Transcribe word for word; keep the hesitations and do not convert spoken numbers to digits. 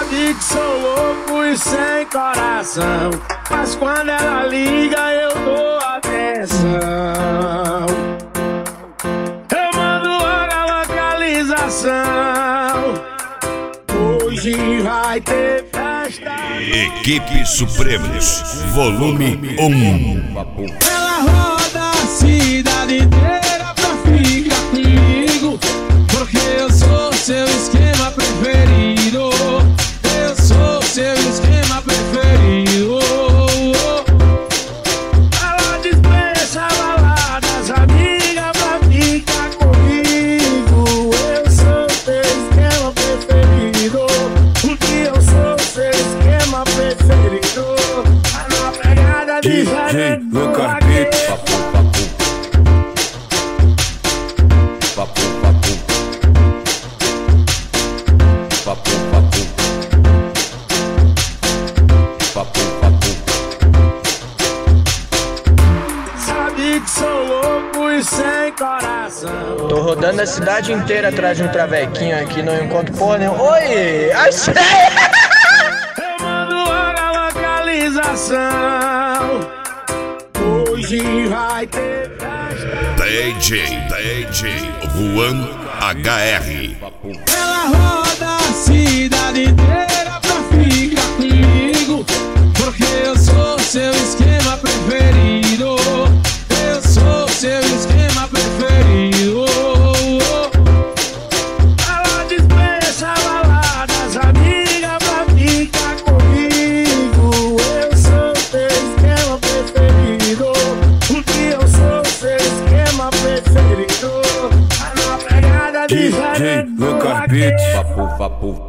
Sabe que sou louco e sem coração, mas quando ela liga eu dou atenção. Eu mando logo a localização. Hoje vai ter festa. Equipe Supremos, volume um. Ela roda a cidade inteira pra ficar comigo, porque eu sou seu esquema preferido. Eu sou seu esquema preferido. Ela dispensa baladas, amiga, pra ficar comigo. Eu sou seu esquema preferido, porque eu sou seu esquema preferido. A nova pegada de D J Lucas Beats. Papo, papo. Papo, papo. Papo, papo. Sabe que sou louco e sem coração. Tô rodando a cidade inteira atrás de um travequinho aqui, não encontro porra nenhuma. Oi! Achei! Eu mando logo a localização. Hoje vai ter festa. D J, D J Juan H R. Ela roda a cidade inteira pra ficar comigo, porque eu sou seu esquema preferido. Eu sou seu esquema preferido. Ela dispensa baladas, amiga, pra ficar comigo. Eu sou seu esquema preferido, porque eu sou seu esquema preferido. A nova pegada de D J Lucas Beats. Papo, papo.